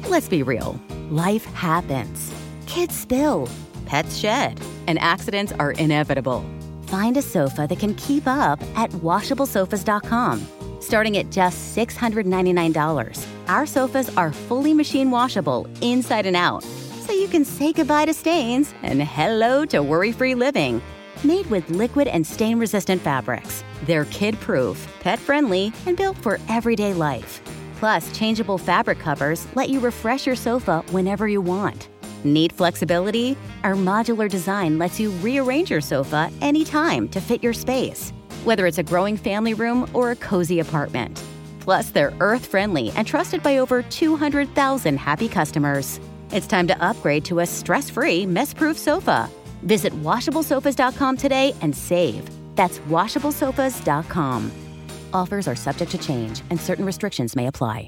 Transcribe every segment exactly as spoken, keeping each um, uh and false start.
Let's be real. Life happens. Kids spill. Pets shed. And accidents are inevitable. Find a sofa that can keep up at washable sofas dot com. Starting at just six hundred ninety-nine dollars, our sofas are fully machine washable inside and out, so you can say goodbye to stains and hello to worry-free living. Made with liquid and stain-resistant fabrics, they're kid-proof, pet-friendly, and built for everyday life. Plus, changeable fabric covers let you refresh your sofa whenever you want. Need flexibility? Our modular design lets you rearrange your sofa anytime to fit your space, whether it's a growing family room or a cozy apartment. Plus, they're earth-friendly and trusted by over two hundred thousand happy customers. It's time to upgrade to a stress-free, mess-proof sofa. Visit washable sofas dot com today and save. That's washable sofas dot com. Offers are subject to change and certain restrictions may apply.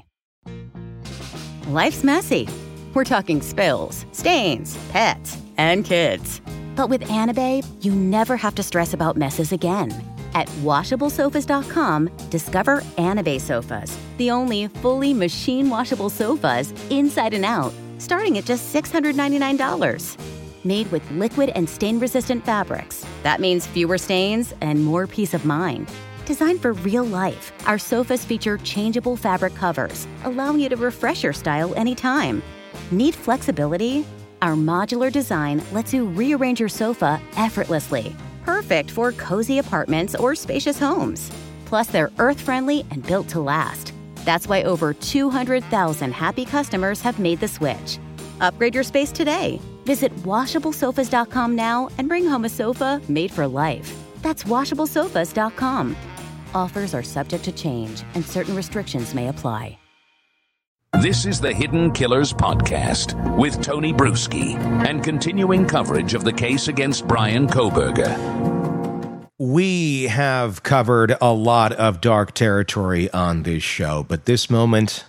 Life's messy. We're talking spills, stains, pets, and kids. But with Anabae, you never have to stress about messes again. At washable sofas dot com, discover Anabae sofas, the only fully machine washable sofas inside and out, starting at just six hundred ninety-nine dollars. Made with liquid and stain-resistant fabrics. That means fewer stains and more peace of mind. Designed for real life, our sofas feature changeable fabric covers, allowing you to refresh your style anytime. Need flexibility? Our modular design lets you rearrange your sofa effortlessly. Perfect for cozy apartments or spacious homes. Plus, they're earth-friendly and built to last. That's why over two hundred thousand happy customers have made the switch. Upgrade your space today. Visit washable sofas dot com now and bring home a sofa made for life. That's washable sofas dot com. Offers are subject to change and certain restrictions may apply. This is the Hidden Killers Podcast with Tony Bruschi and continuing coverage of the case against Bryan Kohberger. We have covered a lot of dark territory on this show, but this moment,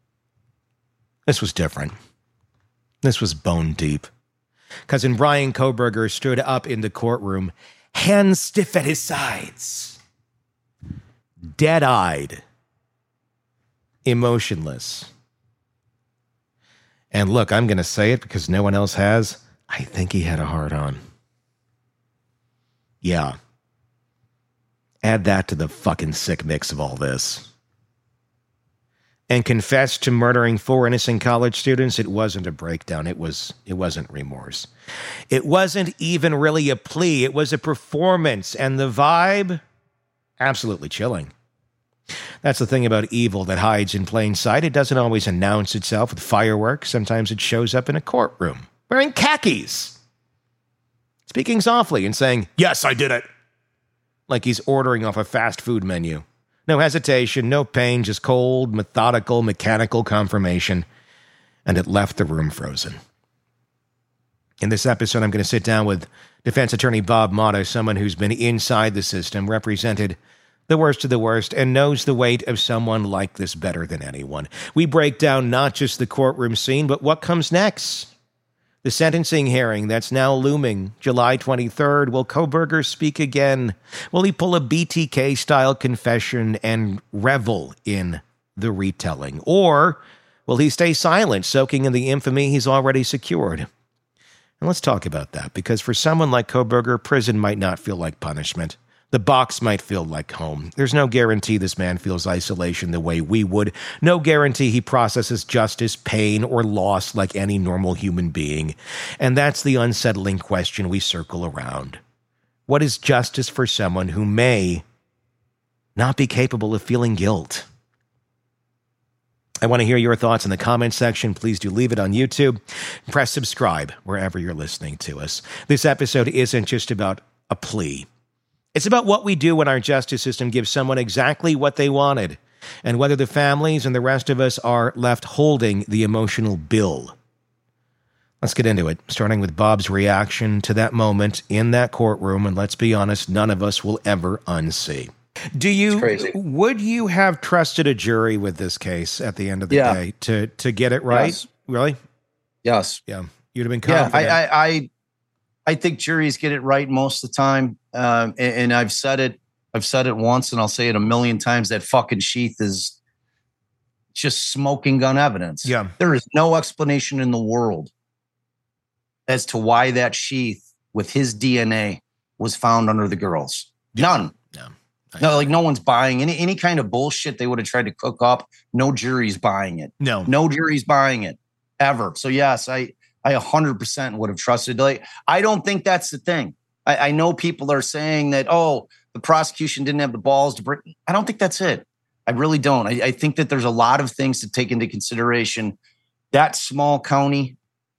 this was different. This was bone deep. Cousin Bryan Kohberger stood up in the courtroom, hands stiff at his sides, dead-eyed, emotionless. And look, I'm going to say it because no one else has. I think he had a hard-on. Yeah. Add that to the fucking sick mix of all this. And confessed to murdering four innocent college students. It wasn't a breakdown. It was, it wasn't remorse. It wasn't even really a plea. It was a performance. And the vibe, absolutely chilling. That's the thing about evil that hides in plain sight. It doesn't always announce itself with fireworks. Sometimes it shows up in a courtroom, wearing khakis, speaking softly and saying, "Yes, I did it," like he's ordering off a fast food menu. No hesitation, no pain, just cold, methodical, mechanical confirmation. And it left the room frozen. In this episode, I'm going to sit down with defense attorney Bob Motta, someone who's been inside the system, represented the worst of the worst, and knows the weight of someone like this better than anyone. We break down not just the courtroom scene, but what comes next. The sentencing hearing that's now looming, July twenty-third. Will Kohberger speak again? Will he pull a B T K-style confession and revel in the retelling? Or will he stay silent, soaking in the infamy he's already secured? And let's talk about that, because for someone like Kohberger, prison might not feel like punishment. The box might feel like home. There's no guarantee this man feels isolation the way we would. No guarantee he processes justice, pain, or loss like any normal human being. And that's the unsettling question we circle around. What is justice for someone who may not be capable of feeling guilt? I want to hear your thoughts in the comments section. Please do leave it on YouTube. Press subscribe wherever you're listening to us. This episode isn't just about a plea. It's about what we do when our justice system gives someone exactly what they wanted, and whether the families and the rest of us are left holding the emotional bill. Let's get into it, starting with Bob's reaction to that moment in that courtroom, and let's be honest, none of us will ever unsee. Do you, would you have trusted a jury with this case at the end of the yeah. day to, to get it right? Yes. Really? Yes. Yeah. You'd have been confident. Yeah, I, I, I, I think juries get it right most of the time. Um, and, and I've said it, I've said it once and I'll say it a million times. That fucking sheath is just smoking gun evidence. Yeah. There is no explanation in the world as to why that sheath with his D N A was found under the girls. None. No. No, like no one's buying any any kind of bullshit they would have tried to cook up. No jury's buying it. No. No jury's buying it ever. So yes, I I one hundred percent would have trusted. Like I don't think that's the thing. I, I know people are saying that, oh, the prosecution didn't have the balls to bring. I don't think that's it. I really don't. I, I think that there's a lot of things to take into consideration. That small county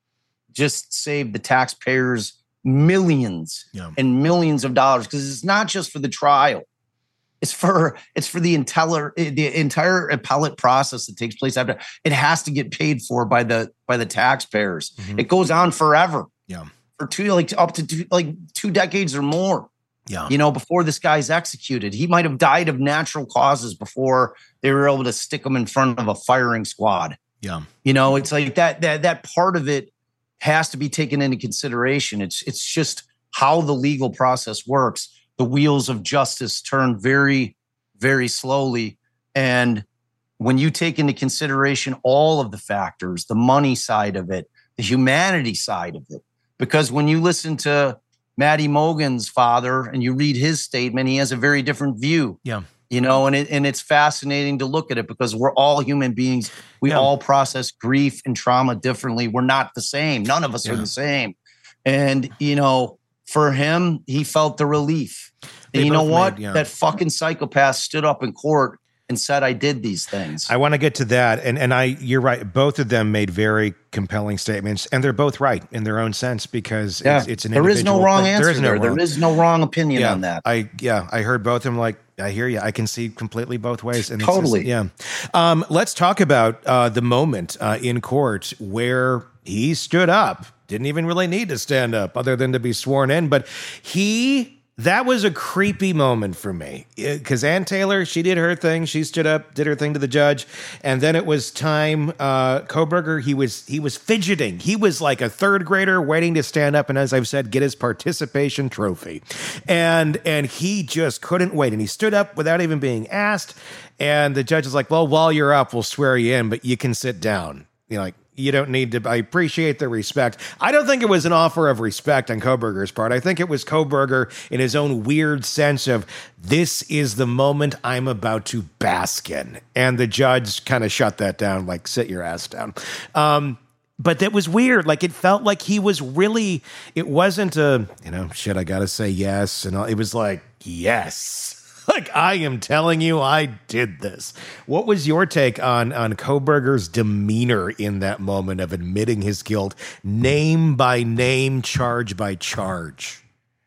just saved the taxpayers millions yeah. and millions of dollars, because it's not just for the trial. It's for it's for the entire the entire appellate process that takes place after. It has to get paid for by the by the taxpayers. Mm-hmm. It goes on forever. Yeah, for two like up to two, like two decades or more. Yeah, you know, before this guy's executed, he might have died of natural causes before they were able to stick him in front of a firing squad. Yeah, you know, it's like that that that part of it has to be taken into consideration. It's it's just how the legal process works. The wheels of justice turn very, very slowly. And when you take into consideration all of the factors, the money side of it, the humanity side of it, because when you listen to Matty Mogan's father and you read his statement, he has a very different view. Yeah. You know, and it, and it's fascinating to look at it because we're all human beings. We yeah. all process grief and trauma differently. We're not the same. None of us yeah. are the same. And, you know, for him, he felt the relief. And you know what? Made, yeah. That fucking psychopath stood up in court and said, I did these things. I want to get to that. And and I, you're right. Both of them made very compelling statements, and they're both right in their own sense, because yeah. it's, it's an there is no wrong thing. answer. There is no, there. wrong. There is no wrong opinion yeah. on that. I, yeah, I heard both of them. Like, I hear you. I can see completely both ways. And totally. It's just, yeah. Um, let's talk about uh, the moment uh, in court where he stood up. Didn't even really need to stand up other than to be sworn in, but he, that was a creepy moment for me, because Ann Taylor, she did her thing. She stood up, did her thing to the judge. And then it was time. Uh, Kohberger, he was, he was fidgeting. He was like a third grader waiting to stand up. And as I've said, get his participation trophy. And, and he just couldn't wait. And he stood up without even being asked. And the judge is like, well, while you're up, we'll swear you in, but you can sit down. You're like, you don't need to. I appreciate the respect. I don't think it was an offer of respect on Kohberger's part. I think it was Kohberger in his own weird sense of, this is the moment I'm about to bask in. And the judge kind of shut that down, like, sit your ass down. Um, but that was weird. Like, it felt like he was really, it wasn't a, you know, shit, I got to say yes. And all. It was like, yes. Like, I am telling you, I did this. What was your take on, on Kohberger's demeanor in that moment of admitting his guilt, name by name, charge by charge?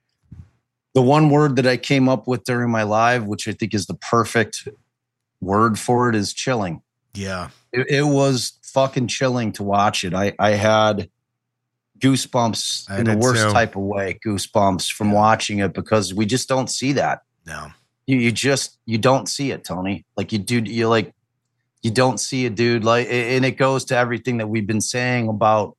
The one word that I came up with during my live, which I think is the perfect word for it, is chilling. Yeah. It, it was fucking chilling to watch it. I, I had goosebumps I in the worst too. type of way, goosebumps from yeah. watching it, because we just don't see that. No. You, you just, you don't see it, Tony. Like you do, you like, you don't see a dude like, and it goes to everything that we've been saying about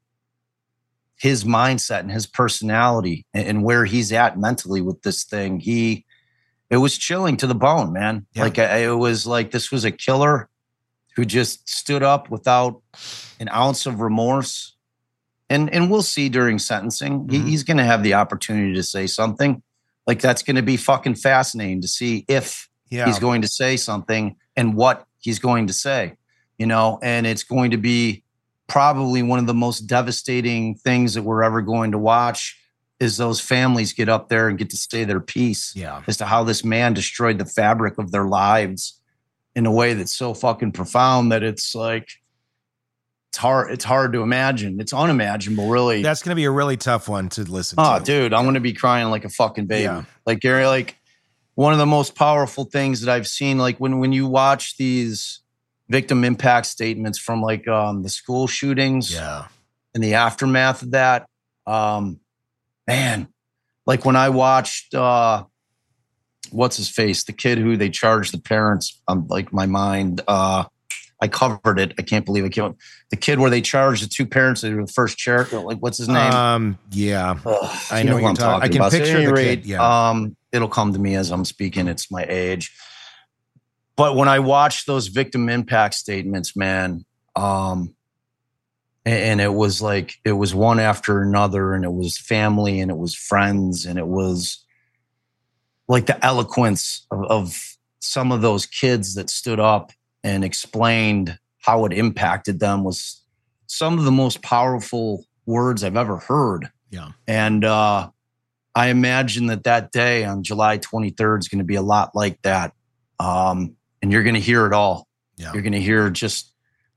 his mindset and his personality and, and where he's at mentally with this thing. He, it was chilling to the bone, man. Yeah. Like I, it was like, this was a killer who just stood up without an ounce of remorse. And, and we'll see during sentencing, mm-hmm. he, he's going to have the opportunity to say something. Like, that's going to be fucking fascinating to see if yeah. he's going to say something and what he's going to say, you know, and it's going to be probably one of the most devastating things that we're ever going to watch, is those families get up there and get to say their piece yeah. as to how this man destroyed the fabric of their lives in a way that's so fucking profound that it's like, It's hard. It's hard to imagine. It's unimaginable, really. That's going to be a really tough one to listen oh, to. Oh, dude, I'm going to be crying like a fucking baby. Yeah. Like Gary, like one of the most powerful things that I've seen, like when, when you watch these victim impact statements from like um, the school shootings yeah. and the aftermath of that, um, man, like when I watched, uh, what's his face, the kid who they charged the parents, I'm like my mind, uh, I covered it. I can't believe it. The kid where they charged the two parents that were the first chair. Like, what's his name? Um, yeah, Ugh, I know, know what I'm talking, talking I can about. picture so the rate, kid. Yeah. Um, it'll come to me as I'm speaking. It's my age. but when I watched those victim impact statements, man, um, and, and it was like, it was one after another, and it was family, and it was friends, and it was like the eloquence of, of some of those kids that stood up and explained how it impacted them was some of the most powerful words I've ever heard. Yeah. And uh, I imagine that that day on July twenty-third is going to be a lot like that. Um, and you're going to hear it all. Yeah. You're going to hear just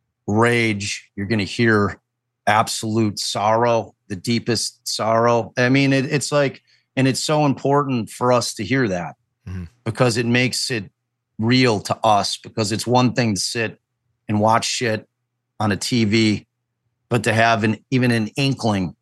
rage. You're going to hear absolute sorrow, the deepest sorrow. I mean, it, it's like, and it's so important for us to hear that mm-hmm. because it makes it real to us, because it's one thing to sit and watch shit on a T V, but to have an even an inkling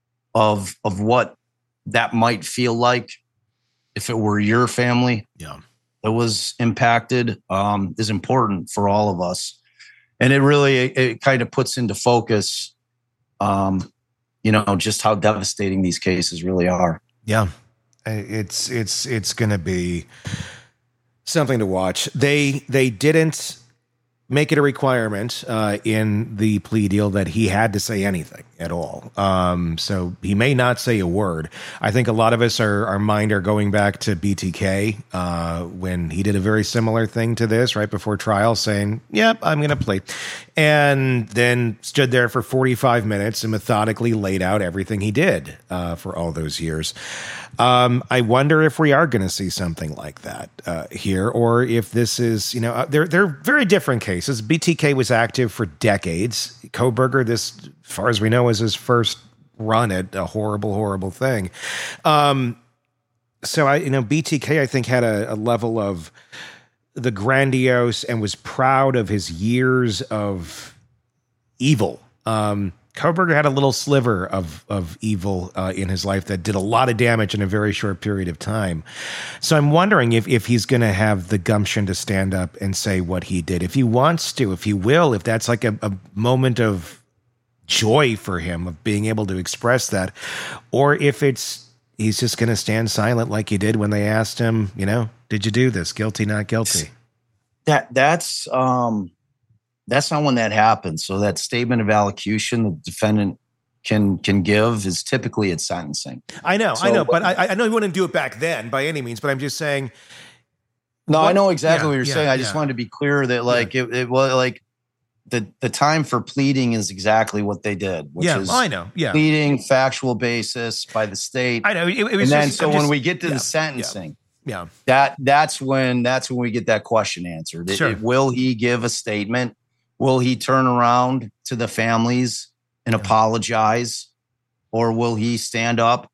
of of what that might feel like if it were your family yeah. that was impacted um, is important for all of us. And it really, it, it kind of puts into focus, um, you know, just how devastating these cases really are. Yeah. It's, it's, it's going to be something to watch. They, they didn't make it a requirement uh, in the plea deal that he had to say anything at all. Um, so he may not say a word. I think a lot of us, are, our mind are going back to B T K uh, when he did a very similar thing to this right before trial, saying, yep, I'm going to plead. And then stood there for forty-five minutes and methodically laid out everything he did uh, for all those years. Um, I wonder if we are going to see something like that uh, here, or if this is, you know, uh, they're they're very different cases. B T K was active for decades. Kohberger, this, as far as we know, was his first run at a horrible, horrible thing. Um, so I, you know, B T K, I think, had a, a level of the grandiose and was proud of his years of evil. Um, Kohberger had a little sliver of of evil uh, in his life that did a lot of damage in a very short period of time. So I'm wondering if if he's going to have the gumption to stand up and say what he did. If he wants to, if he will, if that's like a, a moment of joy for him of being able to express that, or if it's he's just going to stand silent like he did when they asked him, you know, did you do this? Guilty, not guilty. That that's um. That's not when that happens. So that statement of allocution the defendant can can give is typically at sentencing. I know, so, I know, but I, I know he wouldn't do it back then by any means. But I'm just saying. No, what, I know exactly yeah, what you're yeah, saying. I yeah. just wanted to be clear that like yeah. it, it was like the the time for pleading is exactly what they did. Which yeah, is I know. Yeah, pleading factual basis by the state. I know. It, it was and then just, so I'm when just, we get to yeah, the sentencing. Yeah. yeah, that that's when that's when we get that question answered. Sure. It, it, will he give a statement? Will he turn around to the families and yeah. apologize, or will he stand up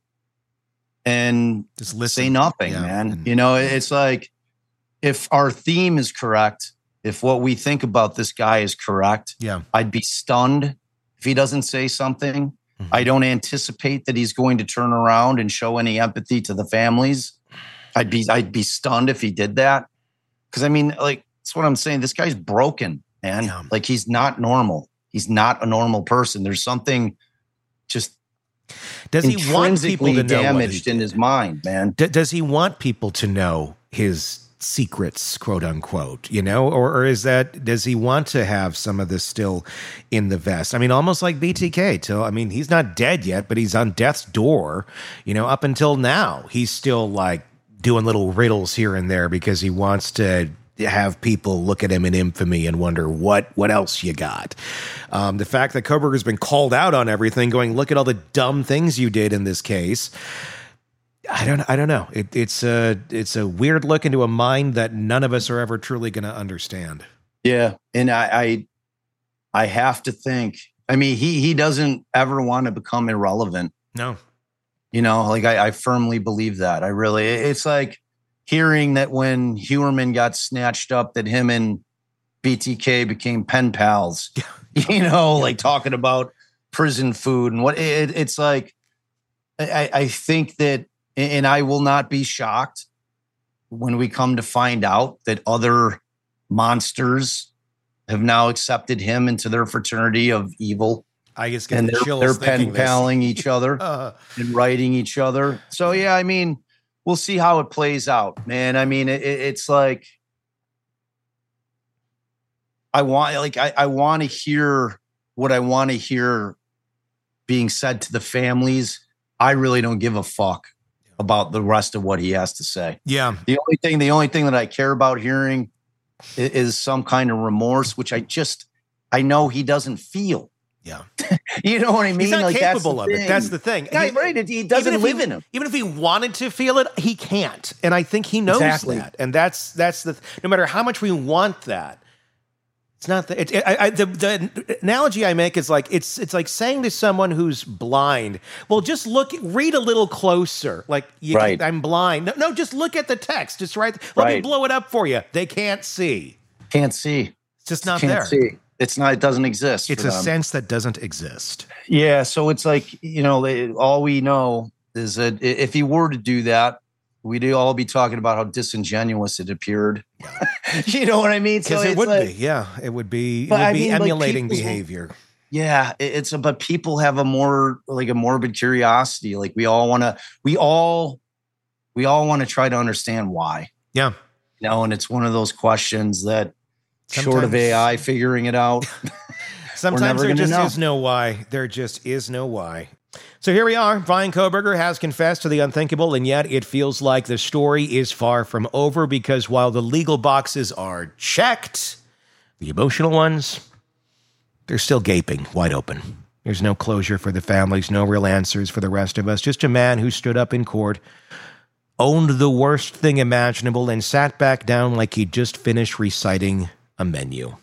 and just listen. say nothing, yeah. man? And, you know, it's like if our theme is correct, if what we think about this guy is correct, yeah, I'd be stunned if he doesn't say something. Mm-hmm. I don't anticipate that he's going to turn around and show any empathy to the families. I'd be I'd be stunned if he did that. Because I mean, like, that's what I'm saying. This guy's broken. Man, yeah. like he's not normal. He's not a normal person. There's something just does he want people to know damaged in his mind, man. D- does he want people to know his secrets, quote unquote, you know, or, or is that, does he want to have some of this still in the vest? I mean, almost like B T K till, I mean, he's not dead yet, but he's on death's door, you know, up until now, he's still like doing little riddles here and there because he wants to have people look at him in infamy and wonder what what else you got. Um, the fact that Kohberger's been called out on everything, going, look at all the dumb things you did in this case. I don't I don't know. It, it's a it's a weird look into a mind that none of us are ever truly going to understand. Yeah, and I, I I have to think. I mean, he he doesn't ever want to become irrelevant. No, you know, like I, I firmly believe that. I really. It's like hearing that when Huerman got snatched up, that him and B T K became pen pals, you know, like talking about prison food and what it, it's like. I, I think that, and I will not be shocked when we come to find out that other monsters have now accepted him into their fraternity of evil. I guess get and the they're, chills they're pen paling each other uh. and writing each other. So, yeah, I mean, we'll see how it plays out, man. I mean, it, it's like, I want, like, I, I want to hear what I want to hear being said to the families. I really don't give a fuck about the rest of what he has to say. Yeah. The only thing, the only thing that I care about hearing is, is some kind of remorse, which I just, I know he doesn't feel. Yeah. You know what I mean? He's not like, capable that's of thing. it. That's the thing. Yeah, he, right. He doesn't live he, in him. Even if he wanted to feel it, he can't. And I think he knows Exactly. that. And that's that's the no matter how much we want that, it's not the, it, it, I, I, the the analogy I make is like it's it's like saying to someone who's blind, well, just look, read a little closer. Like you, right. I'm blind. No, no, just look at the text. Just right. Let right. me blow it up for you. They can't see. Can't see. It's just not can't there. See. It's not. It doesn't exist. It's a them. sense that doesn't exist. Yeah. So it's like, you know, they, all we know is that if he were to do that, we'd all be talking about how disingenuous it appeared. You know what I mean? Because so it would like, be. Yeah, it would be. It but would I be mean, like, emulating people's- behavior. Yeah, it- it's a, but people have a more like a morbid curiosity. Like we all want to, we all, we all want to try to understand why. Yeah. You know, and it's one of those questions that Sometimes, short of A I figuring it out. Sometimes there just know. is no why. There just is no why. So here we are. Bryan Kohberger has confessed to the unthinkable, and yet it feels like the story is far from over because while the legal boxes are checked, the emotional ones, they're still gaping wide open. There's no closure for the families, no real answers for the rest of us. Just a man who stood up in court, owned the worst thing imaginable, and sat back down like he'd just finished reciting a menu.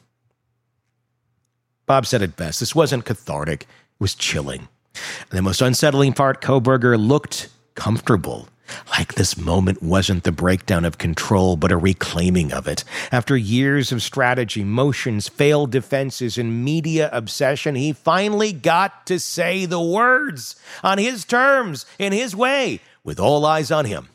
Bob said it best. This wasn't cathartic. It was chilling. And the most unsettling part, Kohberger looked comfortable, like this moment wasn't the breakdown of control, but a reclaiming of it. After years of strategy, motions, failed defenses, and media obsession, he finally got to say the words on his terms, in his way, with all eyes on him.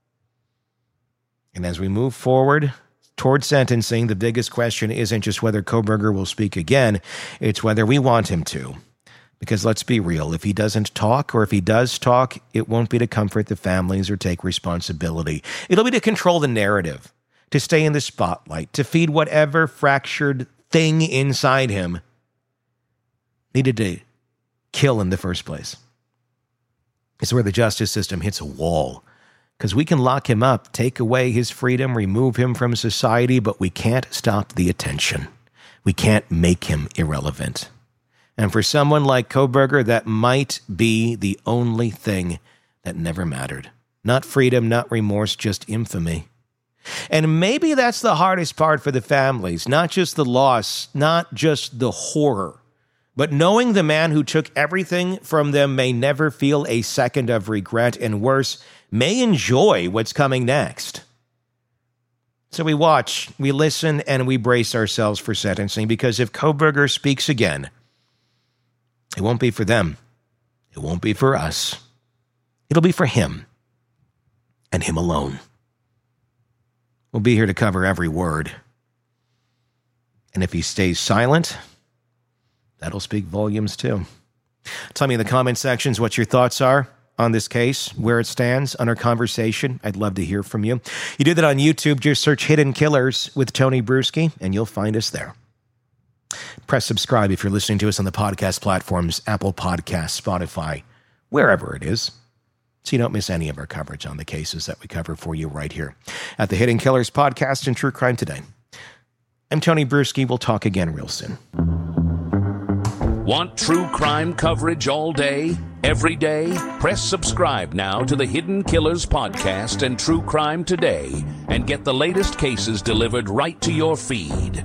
And as we move forward toward sentencing, the biggest question isn't just whether Kohberger will speak again, it's whether we want him to. Because let's be real, if he doesn't talk, or if he does talk, it won't be to comfort the families or take responsibility. It'll be to control the narrative, to stay in the spotlight, to feed whatever fractured thing inside him needed to kill in the first place. It's where the justice system hits a wall. Because we can lock him up, take away his freedom, remove him from society, but we can't stop the attention. We can't make him irrelevant. And for someone like Kohberger, that might be the only thing that never mattered. Not freedom, not remorse, just infamy. And maybe that's the hardest part for the families, not just the loss, not just the horror, but knowing the man who took everything from them may never feel a second of regret, and worse, may enjoy what's coming next. So we watch, we listen, and we brace ourselves for sentencing, because if Kohberger speaks again, it won't be for them. It won't be for us. It'll be for him, and him alone. We'll be here to cover every word. And if he stays silent, that'll speak volumes too. Tell me in the comment sections what your thoughts are on this case, where it stands, on our conversation. I'd love to hear from you. You do that on YouTube. Just search Hidden Killers with Tony Bruschi, and you'll find us there. Press subscribe if you're listening to us on the podcast platforms, Apple Podcasts, Spotify, wherever it is, so you don't miss any of our coverage on the cases that we cover for you right here at the Hidden Killers Podcast and True Crime Today. I'm Tony Bruschi. We'll talk again real soon. Want true crime coverage all day, every day? Press subscribe now to the Hidden Killers Podcast and True Crime Today and get the latest cases delivered right to your feed.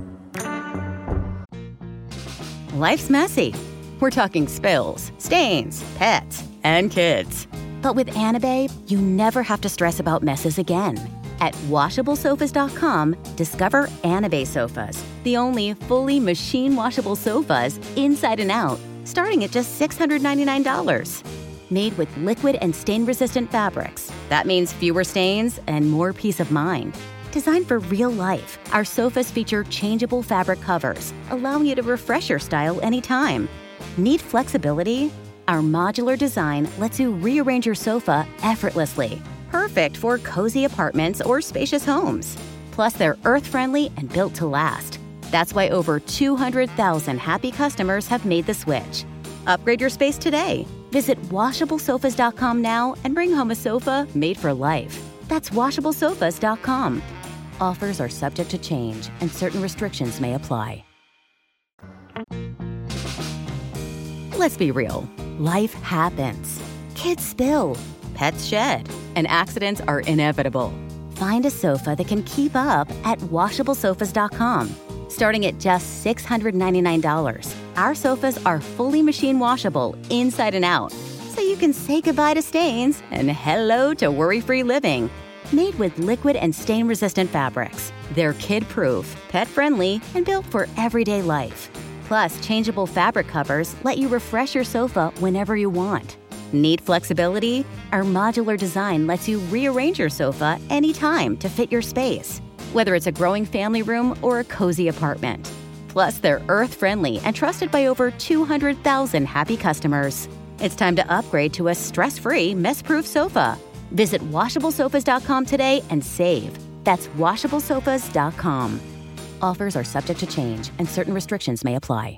Life's messy. We're talking spills, stains, pets, and kids. But with Anabae, you never have to stress about messes again. At washable sofas dot com, discover Anabae sofas, the only fully machine washable sofas inside and out, starting at just six hundred ninety-nine dollars. Made with liquid and stain-resistant fabrics. That means fewer stains and more peace of mind. Designed for real life, our sofas feature changeable fabric covers, allowing you to refresh your style anytime. Need flexibility? Our modular design lets you rearrange your sofa effortlessly. Perfect for cozy apartments or spacious homes. Plus, they're earth-friendly and built to last. That's why over two hundred thousand happy customers have made the switch. Upgrade your space today. Visit washable sofas dot com now and bring home a sofa made for life. That's washable sofas dot com. Offers are subject to change and certain restrictions may apply. Let's be real. Life happens. Kids spill. Pets shed. And accidents are inevitable. Find a sofa that can keep up at washable sofas dot com. Starting at just six hundred ninety-nine dollars, our sofas are fully machine washable inside and out, so you can say goodbye to stains and hello to worry-free living. Made with liquid and stain-resistant fabrics, they're kid-proof, pet-friendly, and built for everyday life. Plus, changeable fabric covers let you refresh your sofa whenever you want. Need flexibility? Our modular design lets you rearrange your sofa anytime to fit your space, whether it's a growing family room or a cozy apartment. Plus, they're earth-friendly and trusted by over two hundred thousand happy customers. It's time to upgrade to a stress-free, mess-proof sofa. Visit washable sofas dot com today and save. That's washable sofas dot com. Offers are subject to change and certain restrictions may apply.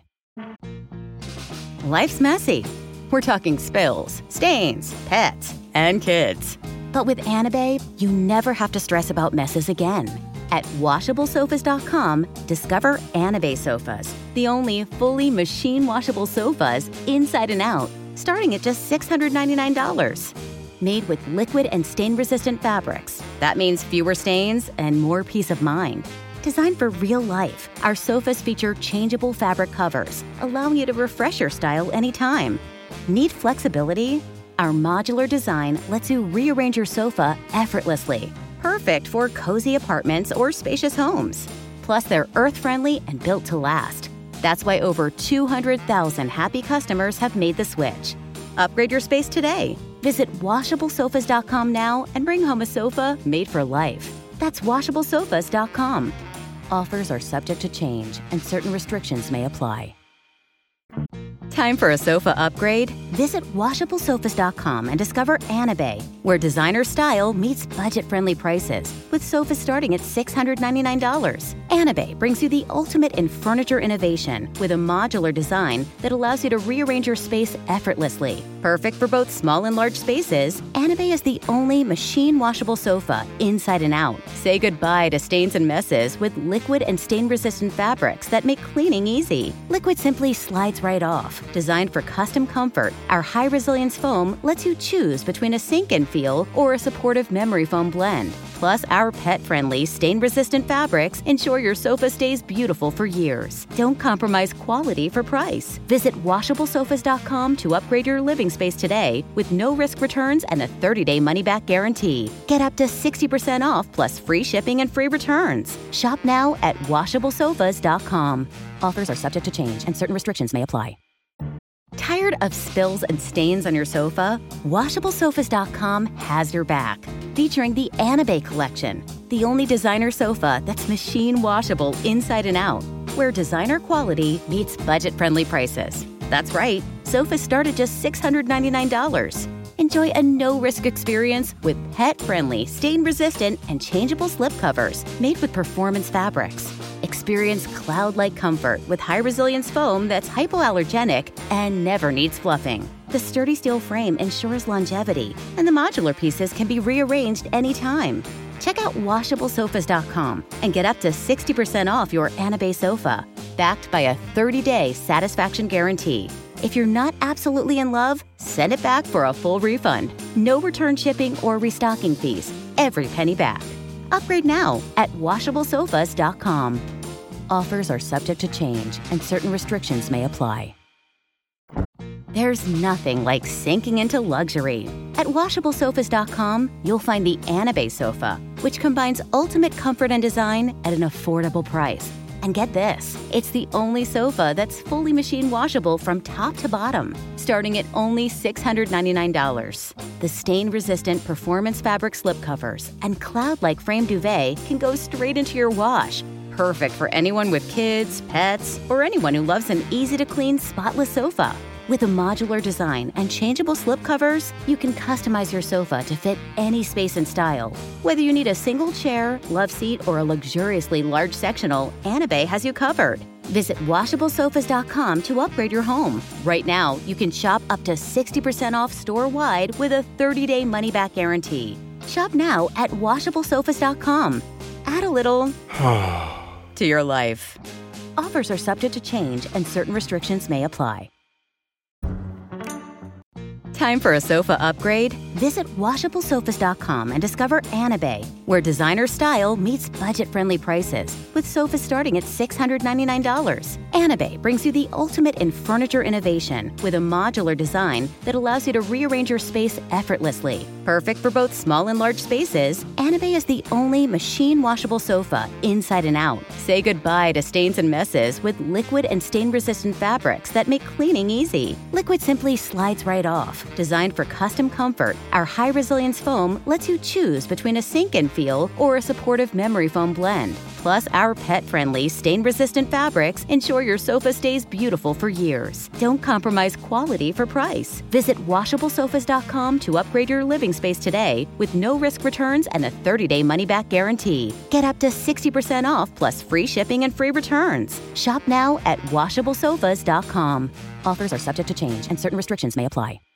Life's messy. We're talking spills, stains, pets, and kids. But with Anabe, you never have to stress about messes again. At washable sofas dot com, discover Anabe sofas, the only fully machine washable sofas inside and out, starting at just six hundred ninety-nine dollars. Made with liquid and stain-resistant fabrics. That means fewer stains and more peace of mind. Designed for real life, our sofas feature changeable fabric covers, allowing you to refresh your style anytime. Need flexibility? Our modular design lets you rearrange your sofa effortlessly. Perfect for cozy apartments or spacious homes. Plus, they're earth-friendly and built to last. That's why over two hundred thousand happy customers have made the switch. Upgrade your space today. Visit washable sofas dot com now and bring home a sofa made for life. That's washable sofas dot com. Offers are subject to change and certain restrictions may apply. Time for a sofa upgrade? Visit washable sofas dot com and discover Anabe, where designer style meets budget-friendly prices, with sofas starting at six hundred ninety-nine dollars. Anabe brings you the ultimate in furniture innovation with a modular design that allows you to rearrange your space effortlessly. Perfect for both small and large spaces, Anabe is the only machine washable sofa inside and out. Say goodbye to stains and messes with liquid and stain-resistant fabrics that make cleaning easy. Liquid simply slides right off. Designed for custom comfort, our high-resilience foam lets you choose between a sink-in feel or a supportive memory foam blend. Plus, our pet-friendly, stain-resistant fabrics ensure your sofa stays beautiful for years. Don't compromise quality for price. Visit washable sofas dot com to upgrade your living space today with no-risk returns and a thirty-day money-back guarantee. Get up to sixty percent off plus free shipping and free returns. Shop now at washable sofas dot com. Offers are subject to change and certain restrictions may apply. Tired of spills and stains on your sofa? washable sofas dot com has your back. Featuring the Anabe collection, the only designer sofa that's machine washable inside and out, where designer quality meets budget-friendly prices. That's right, sofas start at just six hundred ninety-nine dollars. Enjoy a no-risk experience with pet-friendly, stain-resistant, and changeable slipcovers made with performance fabrics. Experience cloud-like comfort with high-resilience foam that's hypoallergenic and never needs fluffing. The sturdy steel frame ensures longevity, and the modular pieces can be rearranged anytime. Check out washable sofas dot com and get up to sixty percent off your Anabe sofa, backed by a thirty-day satisfaction guarantee. If you're not absolutely in love, send it back for a full refund. No return shipping or restocking fees. Every penny back. Upgrade now at washable sofas dot com. Offers are subject to change and certain restrictions may apply. There's nothing like sinking into luxury. At washable sofas dot com, you'll find the Anabe sofa, which combines ultimate comfort and design at an affordable price. And get this, it's the only sofa that's fully machine washable from top to bottom, starting at only six hundred ninety-nine dollars. The stain-resistant performance fabric slipcovers and cloud-like frame duvet can go straight into your wash. Perfect for anyone with kids, pets, or anyone who loves an easy-to-clean, spotless sofa. With a modular design and changeable slipcovers, you can customize your sofa to fit any space and style. Whether you need a single chair, love seat, or a luxuriously large sectional, Anabay has you covered. Visit washable sofas dot com to upgrade your home. Right now, you can shop up to sixty percent off store-wide with a thirty-day money-back guarantee. Shop now at washable sofas dot com. Add a little to your life. Offers are subject to change and certain restrictions may apply. Time for a sofa upgrade? Visit washable sofas dot com and discover Anabay, where designer style meets budget-friendly prices, with sofas starting at six hundred ninety-nine dollars. Anabay brings you the ultimate in furniture innovation with a modular design that allows you to rearrange your space effortlessly. Perfect for both small and large spaces, Anabay is the only machine-washable sofa inside and out. Say goodbye to stains and messes with liquid and stain-resistant fabrics that make cleaning easy. Liquid simply slides right off. Designed for custom comfort, our high-resilience foam lets you choose between a sink-in feel or a supportive memory foam blend. Plus, our pet-friendly, stain-resistant fabrics ensure your sofa stays beautiful for years. Don't compromise quality for price. Visit washable sofas dot com to upgrade your living space today with no-risk returns and a thirty-day money-back guarantee. Get up to sixty percent off plus free shipping and free returns. Shop now at washable sofas dot com. Offers are subject to change and certain restrictions may apply.